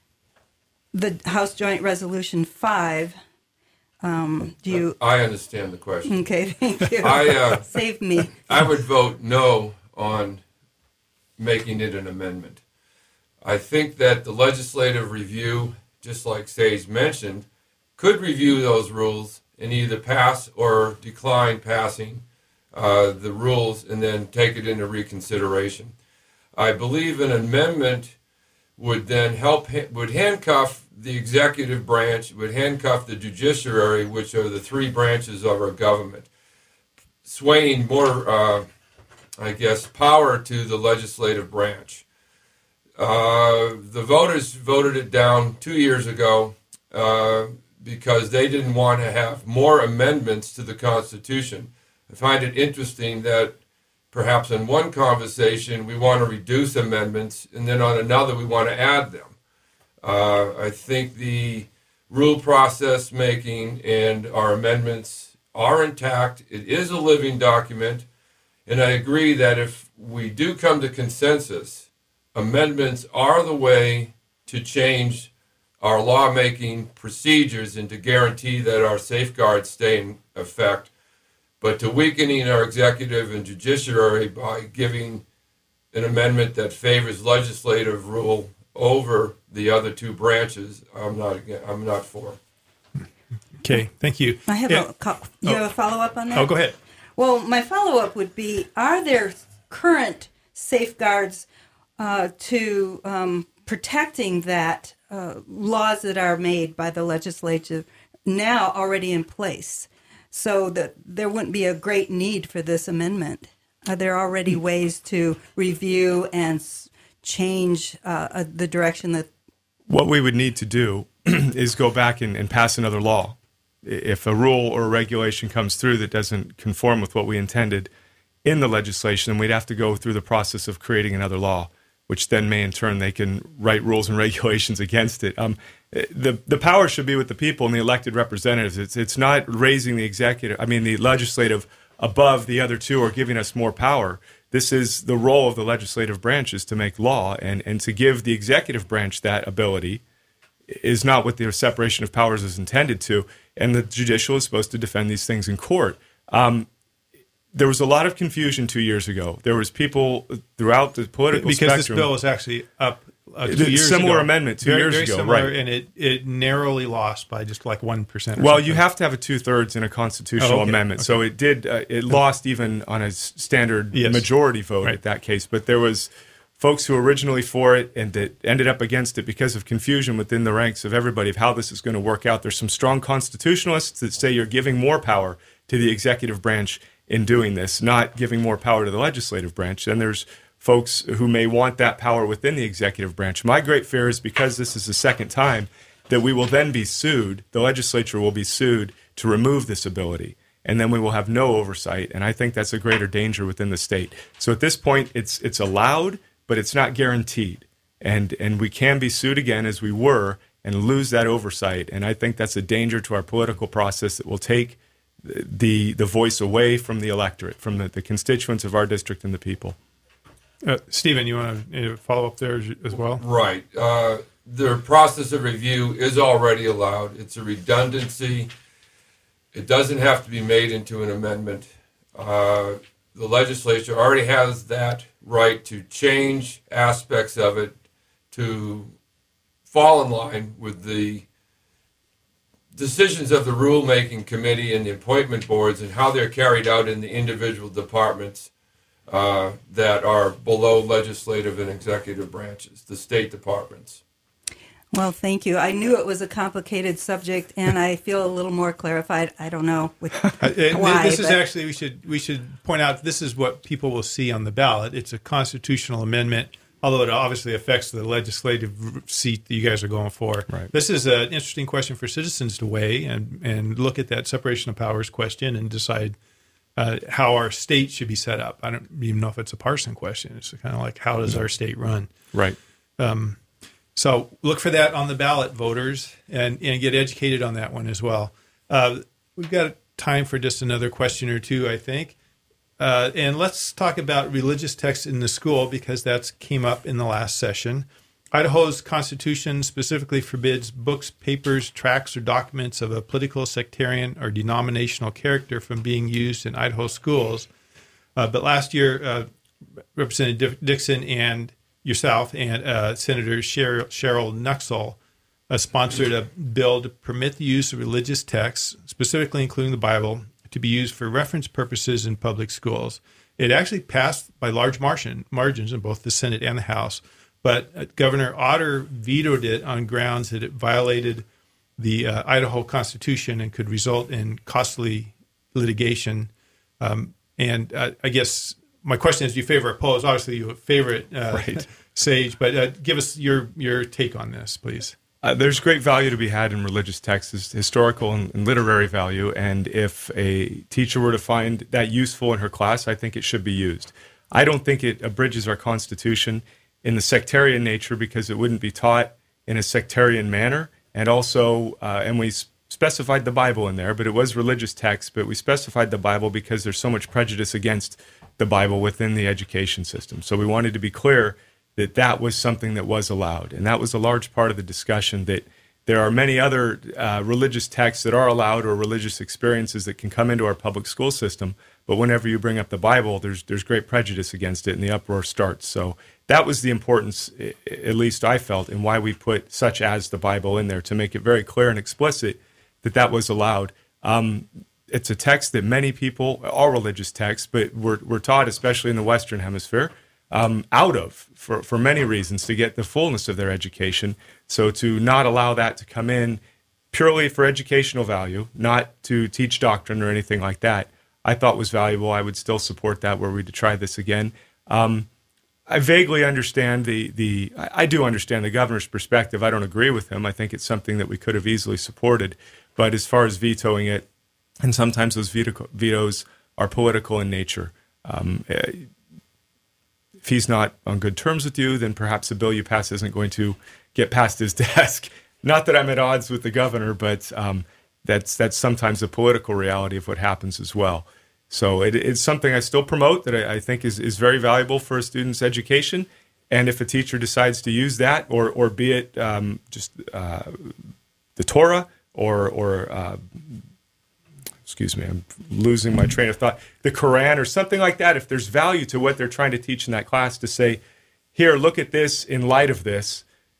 The House Joint Resolution five, um, do you... I understand the question. Okay, thank you. I, uh, Saved me. I would vote no on making it an amendment. I think that the legislative review, just like Sage mentioned, could review those rules and either pass or decline passing uh, the rules and then take it into reconsideration. I believe an amendment would then help, would handcuff the executive branch, would handcuff the judiciary, which are the three branches of our government, swaying more, uh, I guess, power to the legislative branch. Uh, the voters voted it down two years ago uh, because they didn't want to have more amendments to the Constitution. I find it interesting that perhaps in one conversation we want to reduce amendments, and then on another we want to add them. Uh, I think the rule process making and our amendments are intact. It is a living document, and I agree that if we do come to consensus, amendments are the way to change our lawmaking procedures and to guarantee that our safeguards stay in effect. But to weakening our executive and judiciary by giving an amendment that favors legislative rule over the other two branches, I'm not I'm not for. Okay, thank you. I have yeah. a co- you oh. have a follow-up on that? Oh, go ahead. Well, my follow-up would be, are there current safeguards uh, to um, protecting that uh, laws that are made by the legislature now already in place, so that there wouldn't be a great need for this amendment? Are there already ways to review and s- change uh, the direction that... What we would need to do is go back and, and pass another law. If a rule or a regulation comes through that doesn't conform with what we intended in the legislation, then we'd have to go through the process of creating another law, which then may in turn they can write rules and regulations against it. Um, the the power should be with the people and the elected representatives. It's it's not raising the executive, I mean the legislative above the other two or giving us more power. This is the role of the legislative branch, is to make law, and, and to give the executive branch that ability is not what the separation of powers is intended to. And the judicial is supposed to defend these things in court. Um, there was a lot of confusion two years ago. There was people throughout the political because spectrum. this bill was actually up uh, two It's a years similar ago. amendment two very, years very ago, similar, right. and it, it narrowly lost by just like one percent. Well, you have to have a two-thirds in a constitutional Oh, okay. amendment. So it did, uh, it lost even on a s- standard Yes. majority vote Right. at that case. But there was folks who were originally for it and that ended up against it because of confusion within the ranks of everybody of how this is going to work out. There's some strong constitutionalists that say you're giving more power to the executive branch in doing this, not giving more power to the legislative branch. And there's folks who may want that power within the executive branch. My great fear is because this is the second time that we will then be sued, the legislature will be sued to remove this ability, and then we will have no oversight. And I think that's a greater danger within the state. So at this point, it's it's allowed, but it's not guaranteed. And and we can be sued again as we were and lose that oversight. And I think that's a danger to our political process that will take the the voice away from the electorate, from the, the constituents of our district and the people. Uh, Stephen, you want to follow up there as, as well? Right. Uh, the process of review is already allowed. It's a redundancy. It doesn't have to be made into an amendment. Uh, the legislature already has that right to change aspects of it to fall in line with the decisions of the rulemaking committee and the appointment boards and how they're carried out in the individual departments uh, that are below legislative and executive branches, the state departments. Well, thank you. I knew it was a complicated subject, and I feel a little more clarified. I don't know with Uh, and why. this is but- actually we should we should point out this is what people will see on the ballot. It's a constitutional amendment, although it obviously affects the legislative seat that you guys are going for. Right. This is an interesting question for citizens to weigh and and look at that separation of powers question and decide uh, how our state should be set up. I don't even know if it's a partisan question. It's kind of like how does our state run? Right. So look for that on the ballot, voters, and, and get educated on that one as well. Uh, we've got time for just another question or two, I think. Uh, and let's talk about religious texts in the school because that's came up in the last session. Idaho's Constitution specifically forbids books, papers, tracts, or documents of a political, sectarian, or denominational character from being used in Idaho schools. Uh, but last year, uh, Representative Dixon and yourself and uh, Senator Cheryl, Cheryl Nuxall uh, sponsored a bill to permit the use of religious texts, specifically including the Bible, to be used for reference purposes in public schools. It actually passed by large margin, margins in both the Senate and the House, but uh, Governor Otter vetoed it on grounds that it violated the uh, Idaho Constitution and could result in costly litigation. Um, and uh, I guess my question is, do you favor or oppose? Obviously, you favor it, uh, Right. Sage, but uh, give us your, your take on this, please. Uh, there's great value to be had in religious texts, historical and, and literary value. And if a teacher were to find that useful in her class, I think it should be used. I don't think it abridges our Constitution in the sectarian nature because it wouldn't be taught in a sectarian manner. And also, uh, and we s- specified the Bible in there, but it was religious text, but we specified the Bible because there's so much prejudice against the Bible within the education system. So we wanted to be clear that that was something that was allowed. And that was a large part of the discussion, that there are many other uh, religious texts that are allowed or religious experiences that can come into our public school system. But whenever you bring up the Bible, there's there's great prejudice against it and the uproar starts. So that was the importance, at least I felt, in why we put such as the Bible in there, to make it very clear and explicit that that was allowed. Um, it's a text that many people, all religious texts, but we're, we're taught, especially in the Western Hemisphere, um, out of for, for many reasons to get the fullness of their education. So to not allow that to come in purely for educational value, not to teach doctrine or anything like that, I thought was valuable. I would still support that were we to try this again. Um, I vaguely understand the, the I, I do understand the governor's perspective. I don't agree with him. I think it's something that we could have easily supported. But as far as vetoing it, and sometimes those veto, vetoes are political in nature. Um, if he's not on good terms with you, then perhaps the bill you pass isn't going to get past his desk. Not that I'm at odds with the governor, but um, that's that's sometimes the political reality of what happens as well. So it, it's something I still promote that I, I think is, is very valuable for a student's education. And if a teacher decides to use that, or or be it um, just uh, the Torah, or or uh, excuse me, I'm losing my train of thought, the Quran or something like that, if there's value to what they're trying to teach in that class, to say, here, look at this in light of this,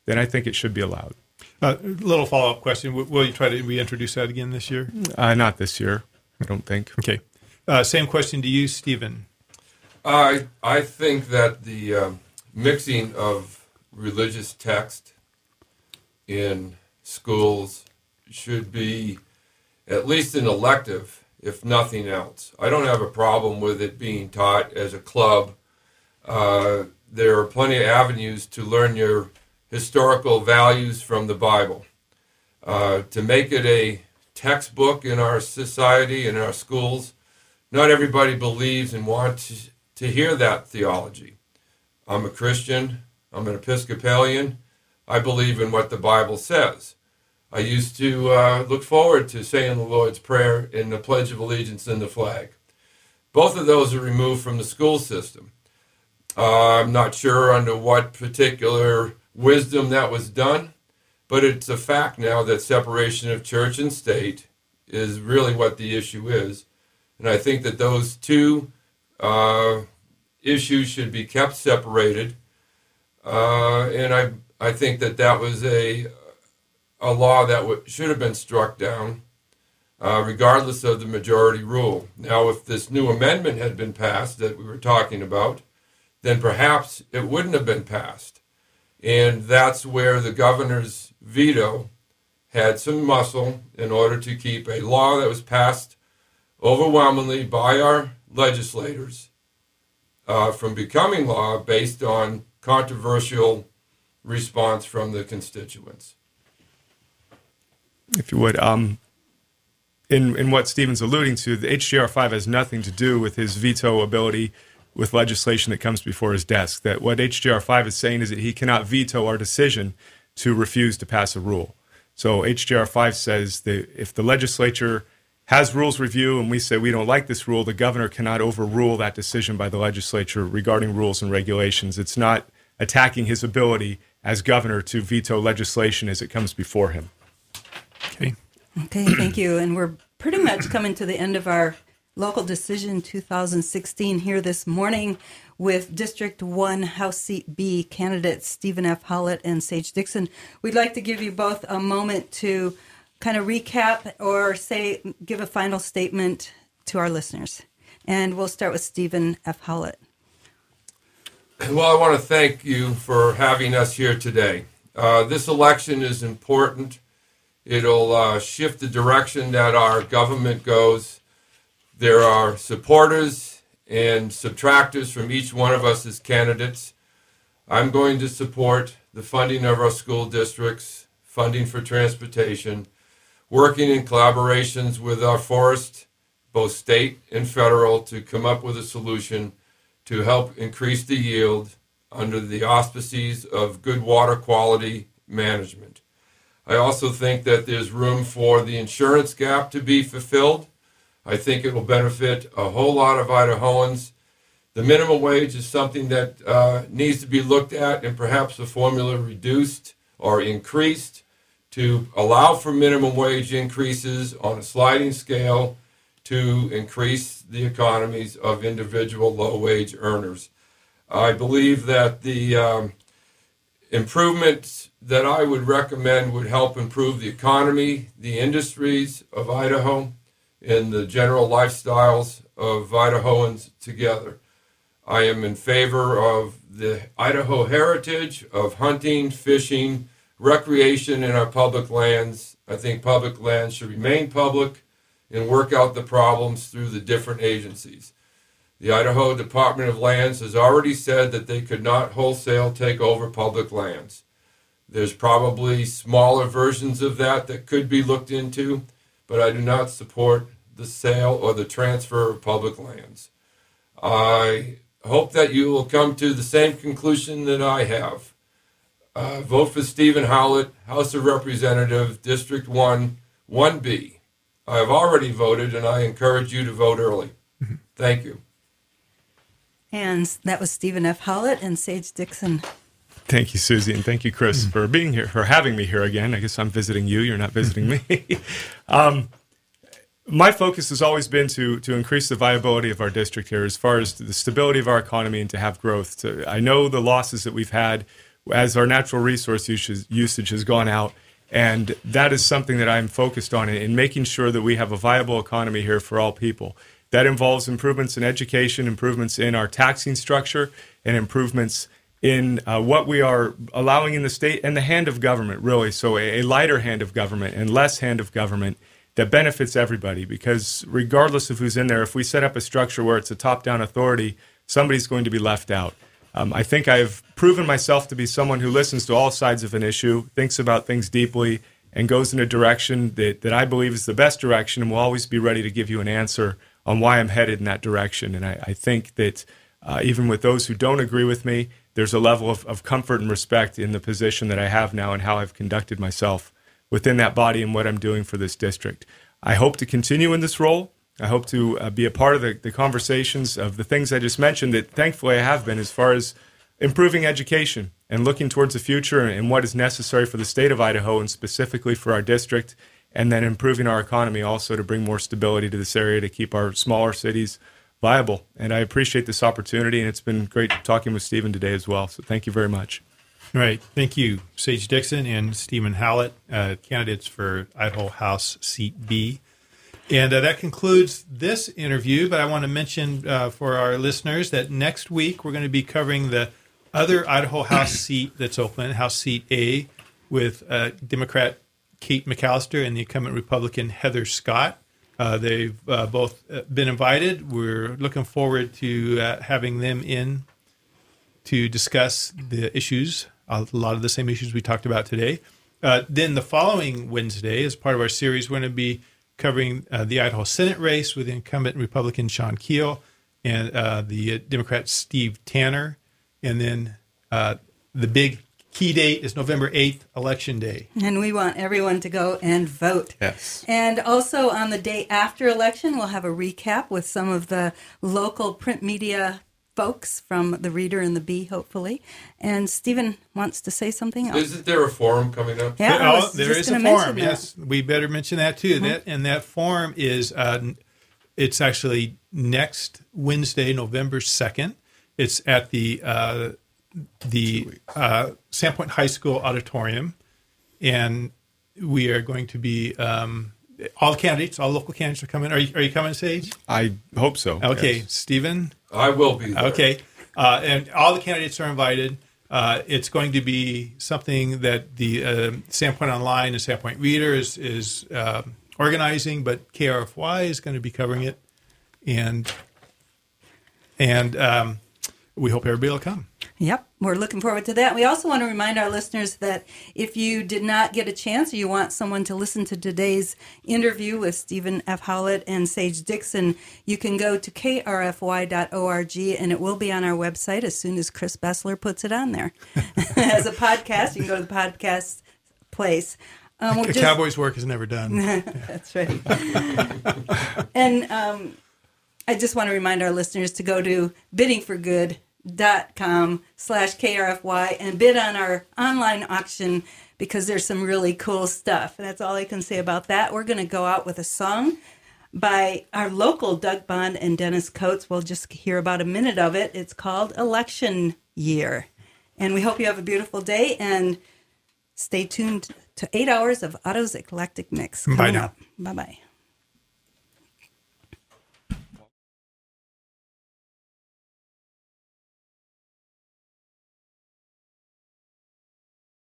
then I think it should be allowed. A uh, little follow-up question. W- will you try to reintroduce that again this year? Uh, not this year, I don't think. Okay. Uh, same question to you, Stephen. I I think that the um, mixing of religious text in schools should be at least an elective, if nothing else. I don't have a problem with it being taught as a club. Uh, there are plenty of avenues to learn your historical values from the Bible. Uh, to make it a textbook in our society, in our schools, not everybody believes and wants to, to hear that theology. I'm a Christian. I'm an Episcopalian. I believe in what the Bible says. I used to uh, look forward to saying the Lord's Prayer in the Pledge of Allegiance and the flag. Both of those are removed from the school system. Uh, I'm not sure under what particular wisdom that was done, but it's a fact now that separation of church and state is really what the issue is. And I think that those two uh, issues should be kept separated. Uh, and I I think that that was a a law that w- should have been struck down, uh, regardless of the majority rule. Now, if this new amendment had been passed that we were talking about, then perhaps it wouldn't have been passed. And that's where the governor's veto had some muscle in order to keep a law that was passed overwhelmingly by our legislators uh, from becoming law based on controversial response from the constituents. If you would, um, in in what Stephen's alluding to, the H J R five has nothing to do with his veto ability with legislation that comes before his desk. That what H J R five is saying is that he cannot veto our decision to refuse to pass a rule. So H J R five says that if the legislature has rules review and we say we don't like this rule, the governor cannot overrule that decision by the legislature regarding rules and regulations. It's not attacking his ability as governor to veto legislation as it comes before him. Okay. Okay, thank you. And we're pretty much coming to the end of our local decision two thousand sixteen here this morning with District one House Seat B candidates Stephen F. Hollett and Sage Dixon. We'd like to give you both a moment to kind of recap or say, give a final statement to our listeners. And we'll start with Stephen F. Hollett. Well, I want to thank you for having us here today. Uh, this election is important. It'll uh, shift the direction that our government goes. There are supporters and subtractors from each one of us as candidates. I'm going to support the funding of our school districts, funding for transportation, working in collaborations with our forest, both state and federal, to come up with a solution to help increase the yield under the auspices of good water quality management. I also think that there's room for the insurance gap to be fulfilled. I think it will benefit a whole lot of Idahoans. The minimum wage is something that uh, needs to be looked at and perhaps the formula reduced or increased to allow for minimum wage increases on a sliding scale to increase the economies of individual low-wage earners. I believe that the um, improvements that I would recommend would help improve the economy, the industries of Idaho, and the general lifestyles of Idahoans together. I am in favor of the Idaho heritage of hunting, fishing, recreation in our public lands. I think public lands should remain public and work out the problems through the different agencies. The Idaho Department of Lands has already said that they could not wholesale take over public lands. There's probably smaller versions of that that could be looked into, but I do not support the sale or the transfer of public lands. I hope that you will come to the same conclusion that I have. Uh, vote for Stephen Hollett, House of Representatives, District one, one B. I have already voted, and I encourage you to vote early. Mm-hmm. Thank you. And that was Stephen F. Hollett and Sage Dixon. Thank you, Susie, and thank you, Chris, mm-hmm. for being here, for having me here again. I guess I'm visiting you. You're not visiting me. um, my focus has always been to to increase the viability of our district here as far as the stability of our economy and to have growth. To, I know the losses that we've had as our natural resource usage, usage has gone out. And that is something that I'm focused on in, in making sure that we have a viable economy here for all people. That involves improvements in education, improvements in our taxing structure, and improvements in uh, what we are allowing in the state and the hand of government, really. So a, a lighter hand of government and less hand of government that benefits everybody. Because regardless of who's in there, if we set up a structure where it's a top-down authority, somebody's going to be left out. Um, I think I've proven myself to be someone who listens to all sides of an issue, thinks about things deeply, and goes in a direction that, that I believe is the best direction, and will always be ready to give you an answer on why I'm headed in that direction. And I, I think that uh, even with those who don't agree with me, there's a level of, of comfort and respect in the position that I have now and how I've conducted myself within that body and what I'm doing for this district. I hope to continue in this role. I hope to uh, be a part of the, the conversations of the things I just mentioned that thankfully I have been, as far as improving education and looking towards the future and what is necessary for the state of Idaho and specifically for our district, and then improving our economy also to bring more stability to this area to keep our smaller cities viable. And I appreciate this opportunity, and it's been great talking with Stephen today as well. So thank you very much. All right. Thank you, Sage Dixon and Stephen Hallett, uh, candidates for Idaho House Seat B. And uh, that concludes this interview, but I want to mention uh, for our listeners that next week we're going to be covering the other Idaho House seat that's open, House Seat A, with uh, Democrat Kate McAllister and the incumbent Republican Heather Scott. Uh, they've uh, both been invited. We're looking forward to uh, having them in to discuss the issues, a lot of the same issues we talked about today. Uh, then the following Wednesday, as part of our series, we're going to be covering uh, the Idaho Senate race with incumbent Republican Sean Keel and uh, the Democrat Steve Tanner. And then uh, the big key date is November eighth, Election Day. And we want everyone to go and vote. Yes. And also on the day after election, we'll have a recap with some of the local print media folks from the Reader and the Bee, hopefully. And Stephen wants to say something else. Isn't there a forum coming up? Yeah, I was oh, there just is a gonna forum. mention that. Yes, we better mention that too. Mm-hmm. That and that forum is uh, it's actually next Wednesday, November second. It's at the uh, the uh, Sandpoint High School auditorium, and we are going to be um, all the candidates, all local candidates are coming. Are you, are you coming, Sage? I hope so. Okay, Yes. Stephen. I will be there. Okay, uh, and all the candidates are invited. Uh, it's going to be something that the uh, Sandpoint Online and Sandpoint Reader is, is uh, organizing, but K R F Y is going to be covering it, and and um, we hope everybody will come. Yep, we're looking forward to that. We also want to remind our listeners that if you did not get a chance or you want someone to listen to today's interview with Stephen F. Howlett and Sage Dixon, you can go to K R F Y dot org, and it will be on our website as soon as Chris Bessler puts it on there. As a podcast, you can go to the podcast place. Um, The just, Cowboys' work is never done. That's right. And um, I just want to remind our listeners to go to bidding for good dot com slash K R F Y and bid on our online auction because there's some really cool stuff. And that's all I can say about that. We're going to go out with a song by our local Doug Bond and Dennis Coates. We'll just hear about a minute of it. It's called Election Year. And we hope you have a beautiful day and stay tuned to eight hours of Otto's Eclectic Mix coming Bye now. up. Bye-bye.